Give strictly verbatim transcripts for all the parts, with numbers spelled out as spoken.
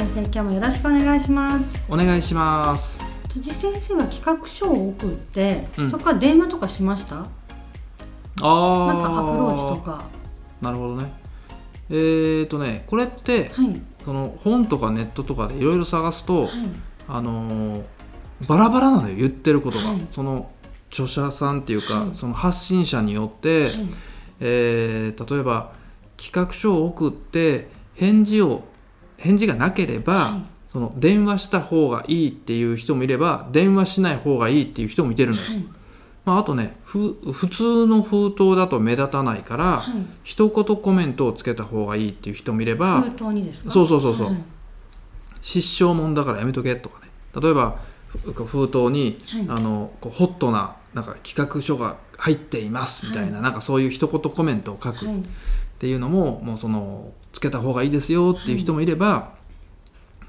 先生、今日もよろしくお願いします。 お願いします。 辻先生は企画書を送って、うん、そこから電話とかしました？ あなんかアプローチとか。 なるほどね。えーとねこれって、はい、その本とかネットとかでいろいろ探すと、はい、あのー、バラバラなのよ、言ってることが、はい、その著者さんっていうか、はい、その発信者によって、はい、えー、例えば企画書を送って返事を返事がなければ、はい、その電話した方がいいっていう人もいれば電話しない方がいいっていう人もいてるのよ、はい、まあ、あとねふ普通の封筒だと目立たないから、はい、一言コメントをつけた方がいいっていう人もいれば、 封筒にですか？ そうそうそうそう、 はい、 失笑もんだからやめとけとかね、例えば封筒に、はい、あのこうホットな、なんか企画書が入っていますみたいな、はい、なんかそういう一言コメントを書くっていうのも、はい、もうそのつけた方がいいですよっていう人もいれば、はい、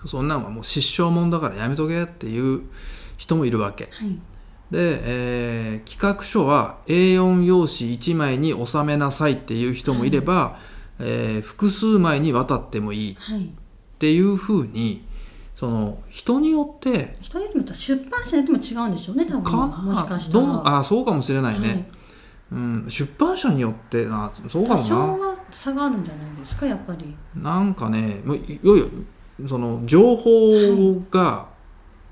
そんなのはもう失笑もんだからやめとけっていう人もいるわけ、はい、で、えー、企画書は エーよん 用紙いちまいに収めなさいっていう人もいれば、はい、えー、複数枚にわたってもいいっていうふうに、その人によって人によっても出版社によっても違うんでしょうね、多分。 かもしかしたらあそうかもしれないね、はい、うん、出版社によってな、そうかもな、多少は差があるんじゃないですか、やっぱり。 なんかね、いよいよその情報が、はい、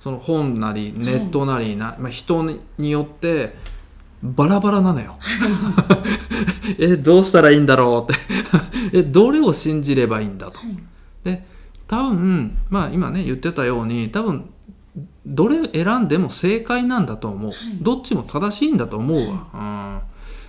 その本なりネットなりな、はい、まあ、人によってバラバラなのよえどうしたらいいんだろうってえどれを信じればいいんだと、はい、で多分、まあ、今ね言ってたように多分どれ選んでも正解なんだと思う、はい、どっちも正しいんだと思うわ、はい、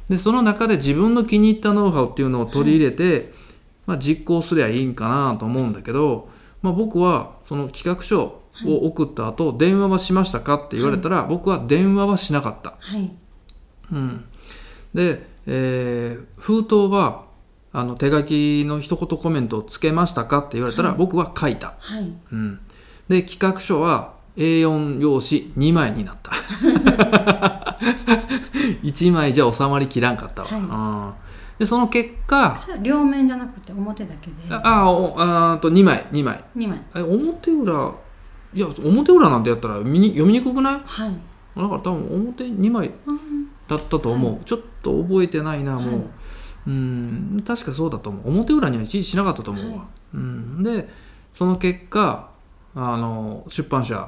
うん、でその中で自分の気に入ったノウハウっていうのを取り入れて、はい、まあ、実行すりゃいいんかなと思うんだけど、まあ、僕はその企画書を送った後、はい、電話はしましたかって言われたら、はい、僕は電話はしなかった、はい、うん、で、えー、封筒はあの手書きの一言コメントをつけましたかって言われたら、はい、僕は書いた、はい、うん、で企画書は エーよん 用紙にまいになったいちまいじゃ収まりきらんかったわ、はい、うん、でその結果、 それは両面じゃなくて表だけで、 あああとにまいにまいにまい、 え表裏、いや表裏なんてやったら読みに、読みにくくない？はい、だから多分表にまいだったと思う、はい、ちょっと覚えてないな、もう、はい、うん、確かそうだと思う。表裏には一時しなかったと思うわ、はい、うん、でその結果あの出版社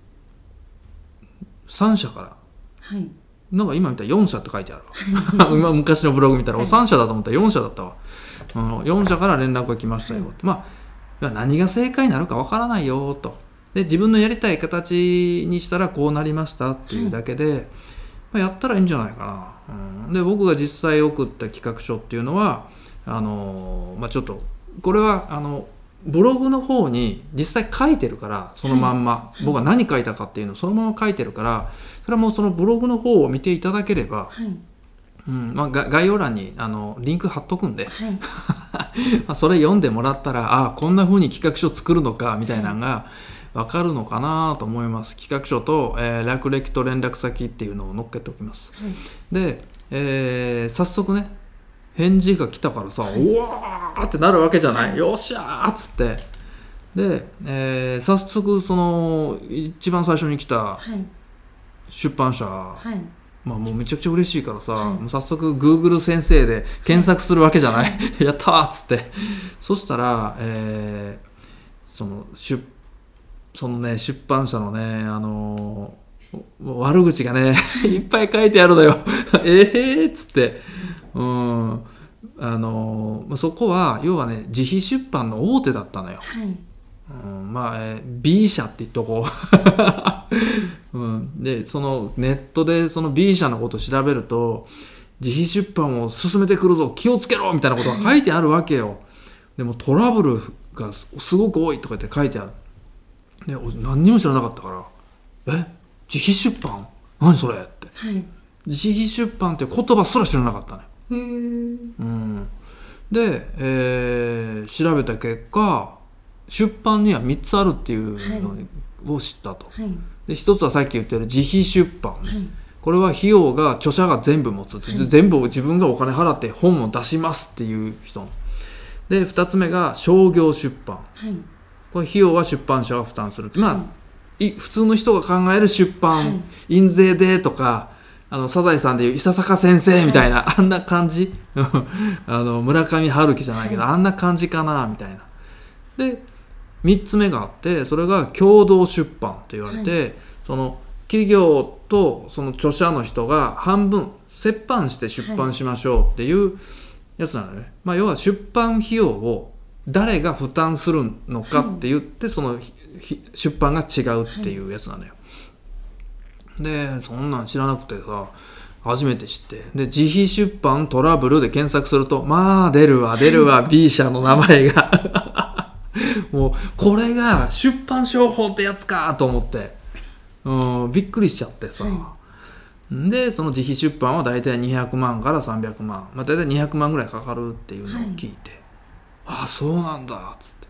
さん社から、はい、なんか今見たらよん社って書いてあるわ今昔のブログ見たら、はい、さん社だと思ったらよん社だったわ、うん、よん社から連絡が来ましたよ、はい、まあ何が正解になるかわからないよと、で自分のやりたい形にしたらこうなりましたっていうだけで、はい、まあ、やったらいいんじゃないかな、うん、で僕が実際送った企画書っていうのはあの、まあ、ちょっとこれはあのブログの方に実際書いてるから、そのまんま、はい、僕が何書いたかっていうのをそのまま書いてるから、それはもうそのブログの方を見ていただければ、はい、うん、まあ、概要欄にあのリンク貼っとくんで、はいまあそれ読んでもらったら、ああこんな風に企画書作るのかみたいなのが分かるのかなと思います。企画書と、えー、略歴と連絡先っていうのを載っけておきます、はい、で、えー、早速ね返事が来たからさ、はい、うわーってなるわけじゃない、はい、よっしゃーっつってで、えー、早速その一番最初に来た出版社、はい、まあ、もうめちゃくちゃ嬉しいからさ、はい、もう早速 Google 先生で検索するわけじゃない、はい、やったーっつってそしたら、えー、その出そのね出版社のねあのー、悪口がねいっぱい書いてあるのよえーっつってうん、あのー、そこは要はね自費出版の大手だったのよ、はい、うん、まあ、えー、B 社って言っとこう、うん、でそのネットでその B 社のことを調べると自費出版を進めてくるぞ気をつけろみたいなことが書いてあるわけよでもトラブルがすごく多いとか言って書いてあるで何にも知らなかったからえ自費出版何それって、はい、自費出版って言葉すら知らなかったね。へー、うん、で、えー、調べた結果出版にはみっつあるっていうのを知ったと、はい、でひとつはさっき言ってる自費出版、はい、これは費用が著者が全部持つ、はい、全部自分がお金払って本を出しますっていう人でふたつめが商業出版、はい、 これ費用は出版社が負担するって、まあ、はい、普通の人が考える出版、はい、印税でとか、あのサザエさんでいう伊佐坂先生みたいな、はい、あんな感じあの村上春樹じゃないけど、はい、あんな感じかなみたいな。でみっつめがあって、それが共同出版って言われて、はい、その企業とその著者の人が半分折半して出版しましょうっていうやつなのね、はい、まあ、要は出版費用を誰が負担するのかって言って、はい、その出版が違うっていうやつなのよ、はい、でそんなん知らなくてさ、初めて知って、で自費出版トラブルで検索すると、まあ出るわ出るわ B 社の名前がもうこれが出版商法ってやつかと思って、うん、びっくりしちゃってさ、はい、でその自費出版はだいたいにひゃくまんからさんびゃくまん、まあ、だいたいにひゃくまんぐらいかかるっていうのを聞いて、はい、ああそうなんだっつって、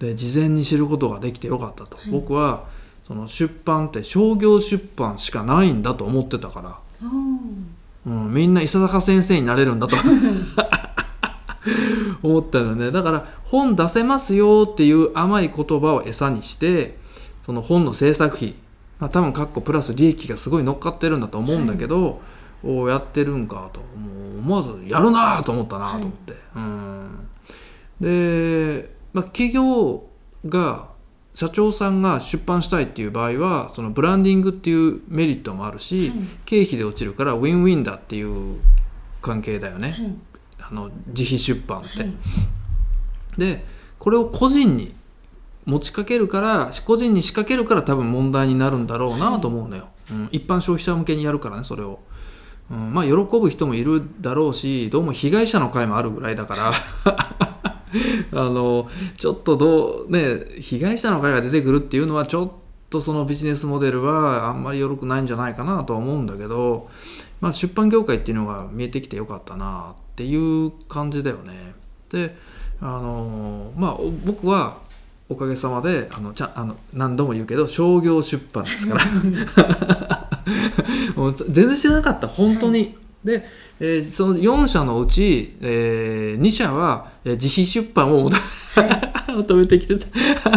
で事前に知ることができてよかったと、はい、僕はその出版って商業出版しかないんだと思ってたから、うん、みんな伊佐坂先生になれるんだと思ったよね。だから本出せますよっていう甘い言葉を餌にして、その本の制作費、まあ、多分カッコプラス利益がすごい乗っかってるんだと思うんだけど、はい、おやってるんかと、もう思わずやるなと思ったなと思って、はい、うん、で、まあ、企業が社長さんが出版したいっていう場合は、そのブランディングっていうメリットもあるし、はい、経費で落ちるからウィンウィンだっていう関係だよね、はい、あの自費出版って、はい、でこれを個人に持ちかけるから個人に仕掛けるから多分問題になるんだろうなと思うのよ、はい、うん、一般消費者向けにやるからねそれを、うん、まあ喜ぶ人もいるだろうし、どうも被害者の会もあるぐらいだからあのちょっとどうね、被害者の会が出てくるっていうのはちょっとそのビジネスモデルはあんまり良くないんじゃないかなとは思うんだけど、まあ、出版業界っていうのが見えてきてよかったなっていう感じだよね。であのまあ僕はおかげさまであのちゃあの何度も言うけど商業出版ですからもう全然知らなかった本当に、はい、で、えー、そのよん社のうち、えー、に社は、えー、自費出版を求め、はい、求めてきてた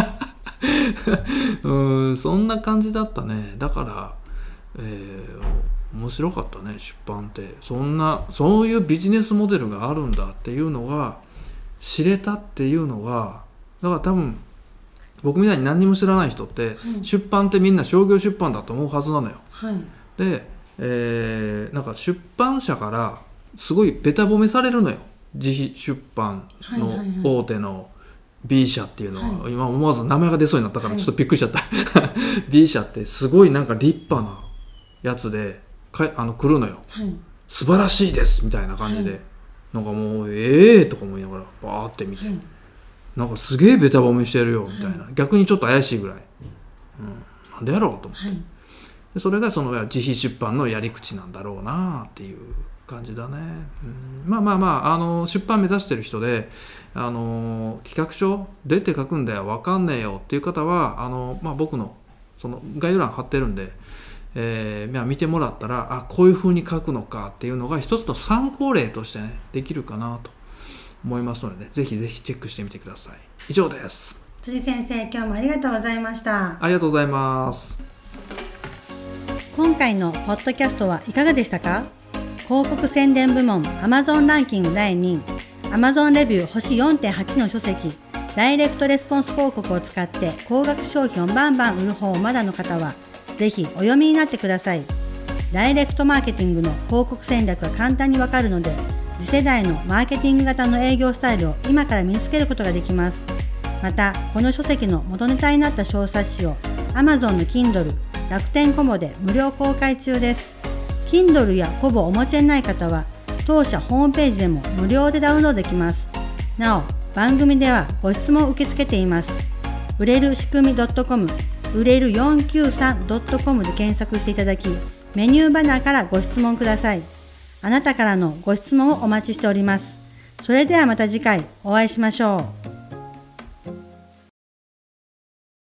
うん、そんな感じだったね。だから、えー、面白かったね出版って。そんなそういうビジネスモデルがあるんだっていうのが知れたっていうのが、だから多分僕みたいに何にも知らない人って、うん、出版ってみんな商業出版だと思うはずなのよ、はい、で、えー、なんか出版社からすごいベタ褒めされるのよ、自費出版の大手の B 社っていうのは、はいはいはい、今思わず名前が出そうになったからちょっとびっくりしちゃった、はい、B 社ってすごいなんか立派なやつでかあの来るのよ、はい、素晴らしいですみたいな感じで、はい、なんかもうええーとか思いながらバーって見て、はい、なんかすげえベタ褒めしてるよみたいな、はい、逆にちょっと怪しいぐらい、うん、なんでやろうと思って、はい、でそれがその自費出版のやり口なんだろうなっていう感じだね、うん、まあまあまあ、あの出版目指してる人であの企画書どうやって書くんだよ分かんねえよっていう方はあの、まあ、僕のその概要欄貼ってるんで、えーまあ、見てもらったらあこういう風に書くのかっていうのが一つの参考例としてねできるかなと思いますので、ね、ぜひぜひチェックしてみてください。以上です。 辻先生、今日もありがとうございました。 ありがとうございます。 今回のポッドキャストはいかがでしたか？広告宣伝部門 Amazon ランキングだいにい Amazon レビュー星 よんてんはち の書籍ダイレクトレスポンス広告を使って高額商品をバンバン売る方をまだの方はぜひお読みになってください。ダイレクトマーケティングの広告戦略が簡単にわかるので次世代のマーケティング型の営業スタイルを今から身につけることができます。またこの書籍の元ネタになった小冊子を Amazon の Kindle、楽天コボで無料公開中です。 Kindle やコボをお持ちでない方は当社ホームページでも無料でダウンロードできます。なお番組ではご質問を受け付けています。売れる仕組み .com、 売れる よんきゅうさん .com で検索していただきメニューバナーからご質問ください。あなたからのご質問をお待ちしております。それではまた次回お会いしましょう。